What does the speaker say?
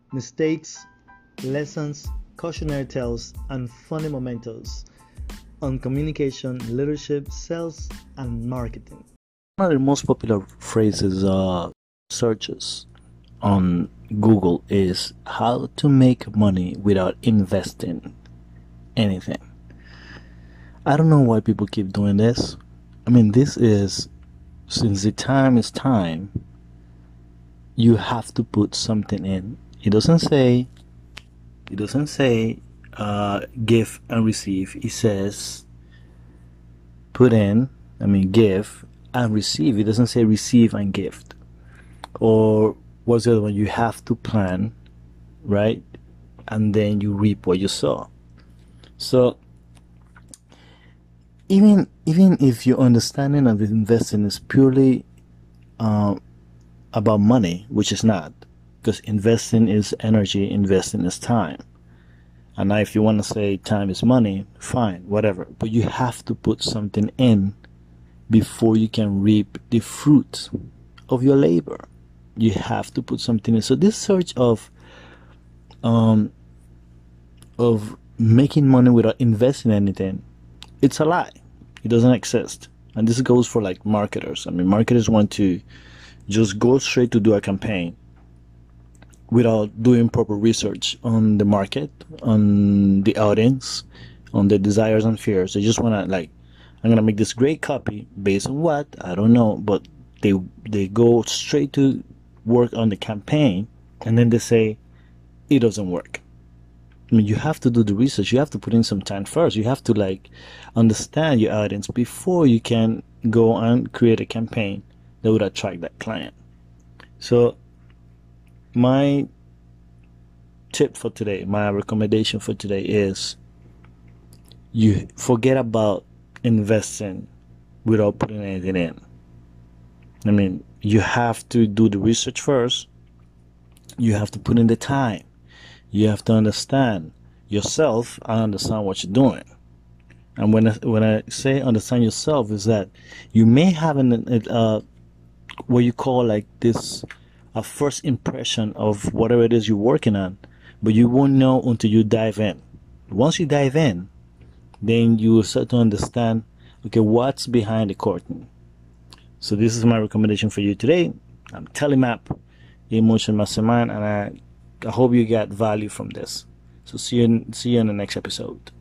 mistakes, lessons, cautionary tales, and funny mementos on communication, leadership, sales, and marketing. One of the most popular phrases searches on Google is how to make money without investing anything. I don't know why people keep doing this. I mean, this is, since the time is time, you have to put something in. It doesn't say give and receive. It says put in, give and receive. It doesn't say receive and gift. Or what's the other one? You have to plan, right? And then you reap what you sow. So even if your understanding of investing is purely about money, which is not, because investing is energy, investing is time. And now if you want to say time is money, fine, whatever. But you have to put something in before you can reap the fruit of your labor. You have to put something in. So this search of making money without investing anything, it's a lie. It doesn't exist. And this goes for like marketers. Marketers want to just go straight to do a campaign without doing proper research on the market, on the audience, on the desires and fears. They just want to I'm gonna make this great copy based on what I don't know, but they go straight to work on the campaign, and then they say it doesn't work. You have to do the research. You have to put in some time first. You have to understand your audience before you can go and create a campaign that would attract that client. So my tip for today, my recommendation for today is you forget about investing without putting anything in. You have to do the research first. You have to put in the time. You have to understand yourself and understand what you're doing. And when I say understand yourself, is that you may have what you call a first impression of whatever it is you're working on, but you won't know until you dive in. Once you dive in, then you will start to understand, okay, what's behind the curtain. So this is my recommendation for you today. I'm Telemap, Emotion Mastermind, and I hope you get value from this. So see you in the next episode.